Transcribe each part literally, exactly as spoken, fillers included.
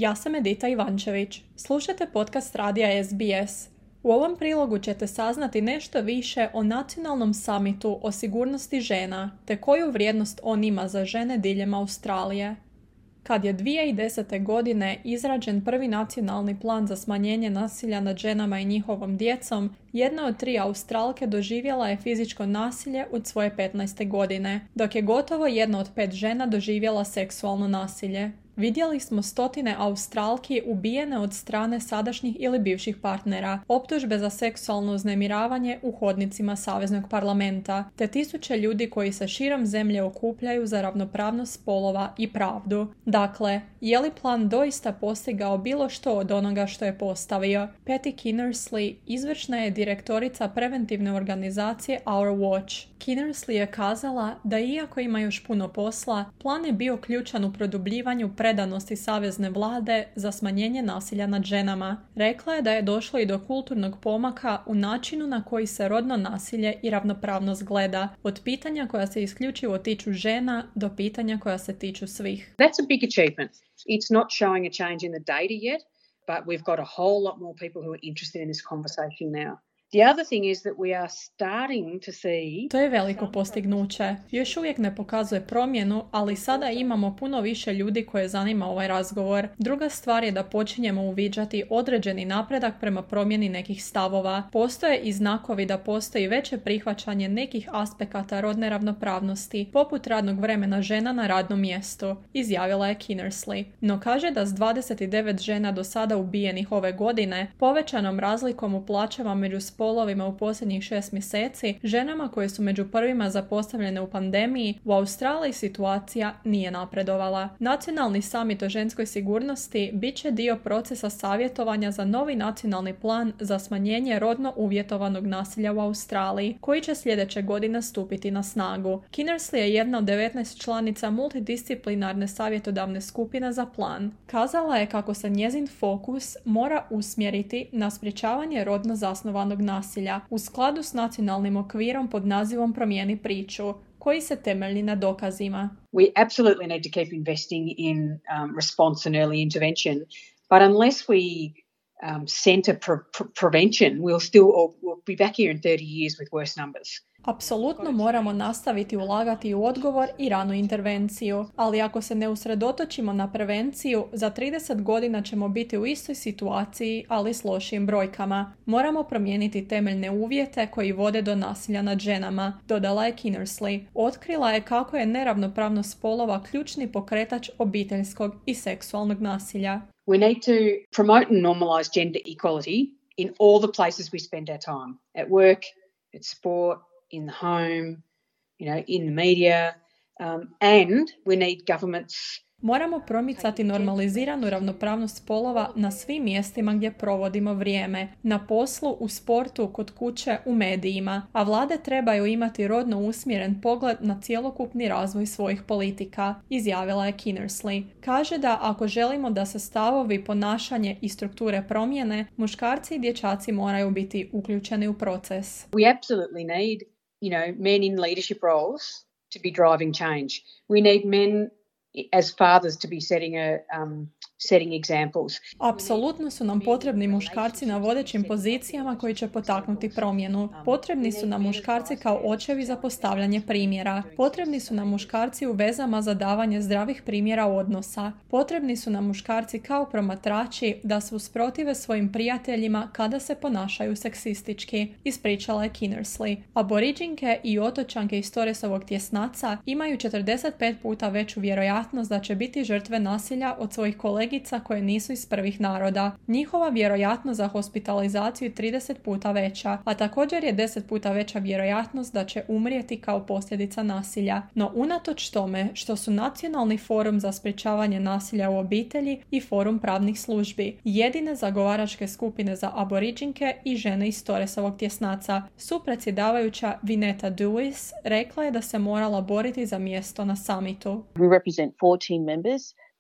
Ja sam Edita Ivančević. Slušajte podcast radija S B S. U ovom prilogu ćete saznati nešto više o nacionalnom samitu o sigurnosti žena, te koju vrijednost on ima za žene diljem Australije. Kad je dvije tisuće desete. godine izrađen prvi nacionalni plan za smanjenje nasilja nad ženama i njihovom djecom, jedna od tri Australke doživjela je fizičko nasilje od svoje petnaeste. godine, dok je gotovo jedna od pet žena doživjela seksualno nasilje. Vidjeli smo stotine Australki ubijene od strane sadašnjih ili bivših partnera, optužbe za seksualno uznemiravanje u hodnicima Saveznog parlamenta, te tisuće ljudi koji se širom zemlje okupljaju za ravnopravnost spolova i pravdu. Dakle, je li plan doista postigao bilo što od onoga što je postavio? Patty Kinnersley, izvršna je direktorica preventivne organizacije Our Watch. Kinnersley je kazala da iako ima još puno posla, plan je bio ključan u produbljivanju predanosti savezne vlade za smanjenje nasilja nad ženama. Rekla je da je došlo i do kulturnog pomaka u načinu na koji se rodno nasilje i ravnopravnost gleda, od pitanja koja se isključivo tiču žena do pitanja koja se tiču svih. That's a big achievement. It's not showing a change in the data yet, but we've got a whole lot more people who are interested in this conversation now. The other thing is that we are starting to see... To je veliko postignuće. Još uvijek ne pokazuje promjenu, ali sada imamo puno više ljudi koje zanima ovaj razgovor. Druga stvar je da počinjemo uviđati određeni napredak prema promjeni nekih stavova. Postoje i znakovi da postoji veće prihvaćanje nekih aspekata rodne ravnopravnosti, poput radnog vremena žena na radnom mjestu, izjavila je Kinnersley. No kaže da s dvadeset devet žena do sada ubijenih ove godine, povećanom razlikom u plaćama među spolovima u posljednjih šest mjeseci, ženama koje su među prvima zapostavljene u pandemiji, u Australiji situacija nije napredovala. Nacionalni samit o ženskoj sigurnosti bit će dio procesa savjetovanja za novi nacionalni plan za smanjenje rodno uvjetovanog nasilja u Australiji, koji će sljedeće godine stupiti na snagu. Kinnersley je jedna od devetnaest članica multidisciplinarne savjetodavne skupine za plan. Kazala je kako se njezin fokus mora usmjeriti na sprječavanje rodno zasnovanog nasilja u skladu s nacionalnim okvirom pod nazivom Promijeni priču, koji se temelji na dokazima. We absolutely need to keep investing in um, response and early intervention, but unless we um, center pre- pre- prevention, we'll still or we'll be back here in thirty years with worse numbers. Apsolutno moramo nastaviti ulagati u odgovor i ranu intervenciju, ali ako se ne usredotočimo na prevenciju, za trideset godina ćemo biti u istoj situaciji, ali s lošijim brojkama. Moramo promijeniti temeljne uvjete koji vode do nasilja nad ženama, dodala je Kinnersley. Otkrila je kako je neravnopravnost spolova ključni pokretač obiteljskog i seksualnog nasilja. We need to promote and normalize gender equality in all the places we spend our time, at work, at sport, in the home, you know, in the media, um, and we need governments. Moramo promicati normaliziranu ravnopravnost spolova na svim mjestima gdje provodimo vrijeme, na poslu, u sportu, kod kuće, u medijima, a vlade trebaju imati rodno usmjeren pogled na cjelokupni razvoj svojih politika, izjavila je Kinnersley. Kaže da ako želimo da se stavovi, ponašanje i strukture promijene, muškarci i dječaci moraju biti uključeni u proces. We absolutely need, you know, men in leadership roles to be driving change. We need men as fathers to be setting a um, setting examples. Apsolutno su nam potrebni muškarci na vodećim pozicijama koji će potaknuti promjenu. Potrebni su nam muškarci kao očevi za postavljanje primjera. Potrebni su nam muškarci u vezama za davanje zdravih primjera odnosa. Potrebni su nam muškarci kao promatrači da se usprotive svojim prijateljima kada se ponašaju seksistički, ispričala je Kinnersley. Aboriđinke i otočanke iz Torresovog tjesnaca imaju četrdeset pet puta veću vjerojatnost da će biti žrtve nasilja od svojih kolegica koje nisu iz prvih naroda. Njihova vjerojatnost za hospitalizaciju je trideset puta veća, a također je deset puta veća vjerojatnost da će umrijeti kao posljedica nasilja. No unatoč tome što su Nacionalni forum za sprječavanje nasilja u obitelji i Forum pravnih službi jedine zagovaračke skupine za aboriđinke i žene iz Torresovog tjesnaca, supredsjedavajuća Vineta Dewis rekla je da se morala boriti za mjesto na samitu. We represent fourteen members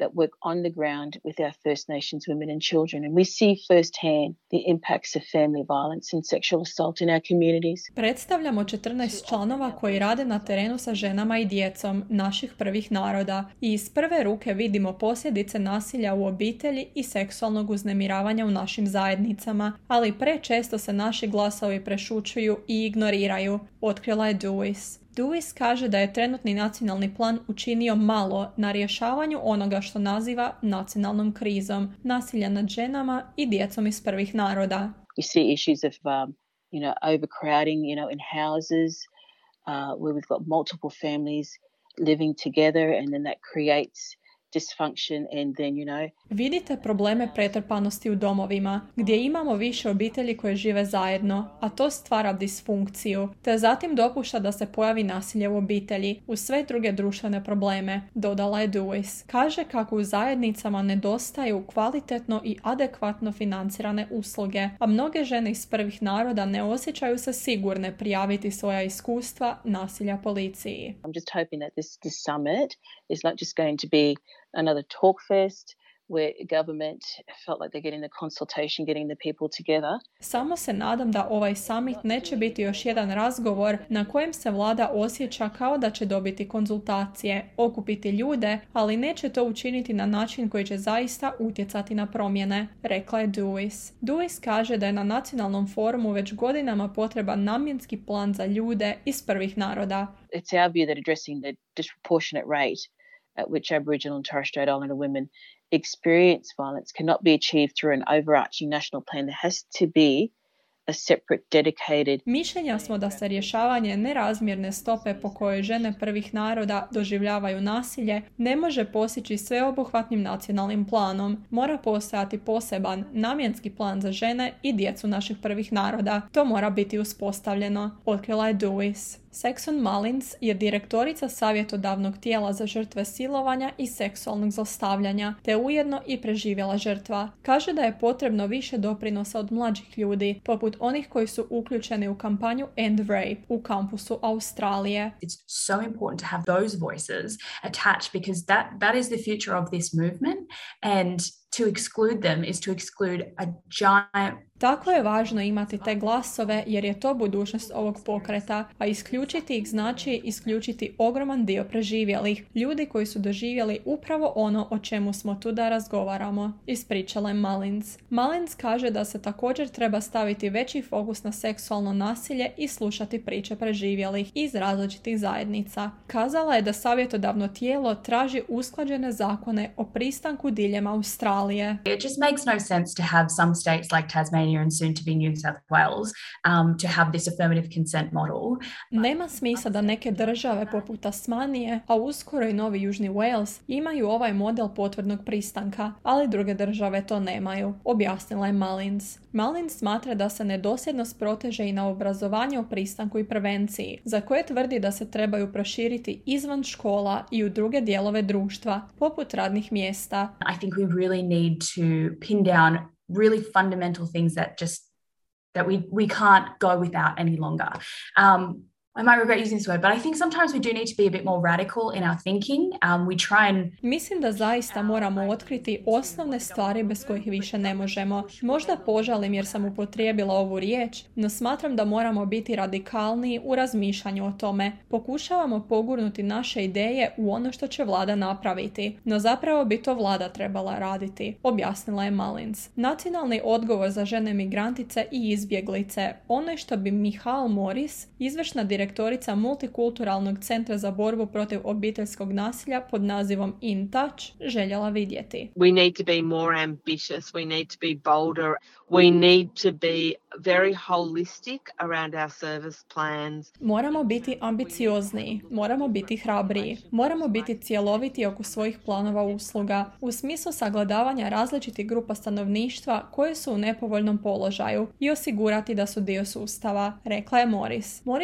that work on the ground with our First Nations women and children, and we see firsthand the impacts of family violence and sexual assault in our communities. Predstavljamo četrnaest članova koji rade na terenu sa ženama i djecom naših prvih naroda i iz prve ruke vidimo posljedice nasilja u obitelji i seksualnog uznemiravanja u našim zajednicama, ali prečesto se naši glasovi prešućuju i ignoriraju, otkrila je Dewis. Dewis kaže da je trenutni nacionalni plan učinio malo na rješavanju onoga što naziva nacionalnom krizom, nasilja nad ženama i djecom iz prvih naroda. We see issues of, um, you know, overcrowding, you know, in houses uh, where we've got multiple families living together, and then that creates dysfunction and then, you know... Vidite probleme pretrpanosti u domovima, gdje imamo više obitelji koje žive zajedno, a to stvara disfunkciju, te zatim dopušta da se pojavi nasilje u obitelji, uz sve druge društvene probleme, dodala je Dewis. Kaže kako u zajednicama nedostaju kvalitetno i adekvatno financirane usluge, a mnoge žene iz prvih naroda ne osjećaju se sigurne prijaviti svoja iskustva nasilja policiji. I'm just hoping that this, this summit is not just going to be another talk fest where government felt like they're getting the consultation, getting the people together. Samo se nadam da ovaj summit neće biti još jedan razgovor na kojem se vlada osjeća kao da će dobiti konzultacije, okupiti ljude, ali neće to učiniti na način koji će zaista utjecati na promjene, rekla je Dewis. Dewis kaže da je na nacionalnom forumu već godinama potreban namjenski plan za ljude iz prvih naroda. It's our view that addressing the disproportionate rate at which Aboriginal and Torres Strait Islander women experience violence cannot be achieved through an overarching national plan. There has to be a separate, dedicated... Mišljenja smo da se rješavanje nerazmjerne stope po kojoj žene prvih naroda doživljavaju nasilje ne može postići sveobuhvatnim nacionalnim planom. Mora postojati poseban namjenski plan za žene i djecu naših prvih naroda. To mora biti uspostavljeno, otkrila je Dewis. Saxon Mullins je direktorica savjetodavnog tijela za žrtve silovanja i seksualnog zlostavljanja, te ujedno i preživjela žrtva. Kaže da je potrebno više doprinosa od mlađih ljudi, poput onih koji su uključeni u kampanju End Rape u kampusu Australije. It's so important to have those voices attached because that, that is the future of this movement, and to exclude them is to exclude a giant... Tako je važno imati te glasove jer je to budućnost ovog pokreta, a isključiti ih znači isključiti ogroman dio preživjelih, ljudi koji su doživjeli upravo ono o čemu smo tu da razgovaramo, ispričala je Mullins. Mullins kaže da se također treba staviti veći fokus na seksualno nasilje i slušati priče preživjelih iz različitih zajednica. Kazala je da savjetodavno tijelo traži usklađene zakone o pristanku diljem Australije. It just makes no sense to have some states like Tasmania and soon to be New South Wales um, to have this affirmative consent model. Nema smisla da neke države poput Tasmanije, a uskoro i Novi Južni Wales, imaju ovaj model potvrdnog pristanka, ali druge države to nemaju, objasnila je Mullins. Mullins smatra da se nedosljednost proteže i na obrazovanje o pristanku i prevenciji, za koje tvrdi da se trebaju proširiti izvan škola i u druge dijelove društva, poput radnih mjesta. I think we really need to pin down really fundamental things that just that we we can't go without any longer. Um, I might regret using this word, but I think sometimes we do need to be a bit more radical in our thinking. Um, we try and... Mislim da zaista moramo otkriti osnovne stvari bez kojih više ne možemo. Možda požalim jer sam upotrijebila ovu riječ, no smatram da moramo biti radikalniji u razmišljanju o tome. Pokušavamo pogurnuti naše ideje u ono što će vlada napraviti, no zapravo bi to vlada trebala raditi, objasnila je Mullins. Nacionalni odgovor za žene migrantice i izbjeglice, ono što bi Michal Morris, izvršna direktorica direktorica Multikulturalnog centra za borbu protiv obiteljskog nasilja pod nazivom In Touch, željela vidjeti. We need to be more ambitious, we need to be bolder, we need to be very holistic around our service plans. Moramo biti ambiciozniji, moramo biti hrabriji, moramo biti cjeloviti oko svojih planova usluga, u smislu sagledavanja različitih grupa stanovništva koje su u nepovoljnom položaju i osigurati da su dio sustava, rekla je Morris. Morris je kazala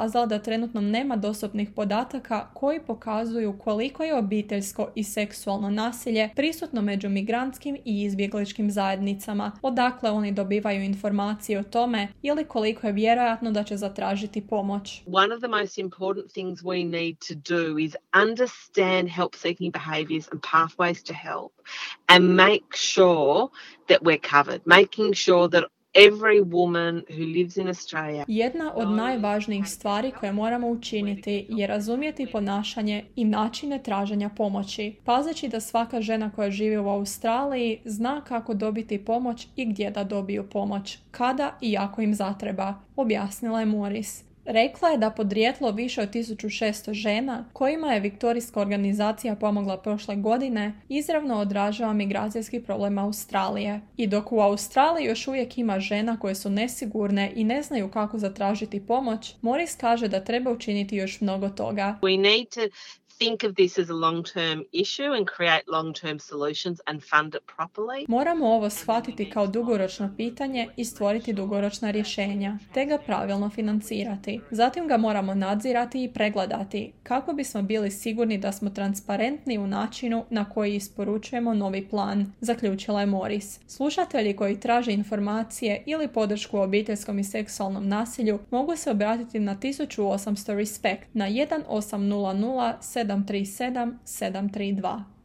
kazala da trenutno nema dostupnih podataka koji pokazuju koliko je obiteljsko i seksualno nasilje prisutno među migrantskim i izbjegličkim zajednicama, odakle oni dobivaju informacije o tome ili koliko je vjerojatno da će zatražiti pomoć. One of the most important things we need to do is understand help-seeking behaviours and pathways to help and make sure that we're covered, making sure that every woman who lives in Australia. Jedna od najvažnijih stvari koje moramo učiniti je razumjeti ponašanje i načine traženja pomoći, pazeći da svaka žena koja živi u Australiji zna kako dobiti pomoć i gdje da dobiju pomoć, kada i ako im zatreba, objasnila je Morris. Rekla je da podrijetlo više od tisuću šesto žena, kojima je viktorijska organizacija pomogla prošle godine, izravno odražava migracijski problem Australije. I dok u Australiji još uvijek ima žena koje su nesigurne i ne znaju kako zatražiti pomoć, Morris kaže da treba učiniti još mnogo toga. We need to think of this as a long-term issue and create long-term solutions and fund it properly. Moramo ovo shvatiti kao dugoročno pitanje i stvoriti dugoročna rješenja, te ga pravilno financirati. Zatim ga moramo nadzirati i pregledati, kako bismo bili sigurni da smo transparentni u načinu na koji isporučujemo novi plan, zaključila je Morris. Slušatelji koji traže informacije ili podršku u obiteljskom i seksualnom nasilju mogu se obratiti na tisuću osamsto respect na jedan osam nula nula sedam tri sedam sedam tri dva.